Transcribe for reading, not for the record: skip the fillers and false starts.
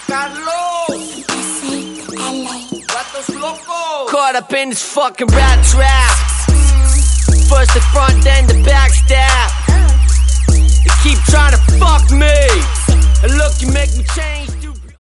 Carlos! Gatos locos! Caught up in this fucking rat trap. First the front, then the backstab. They keep trying to fuck me. And look, you make me change.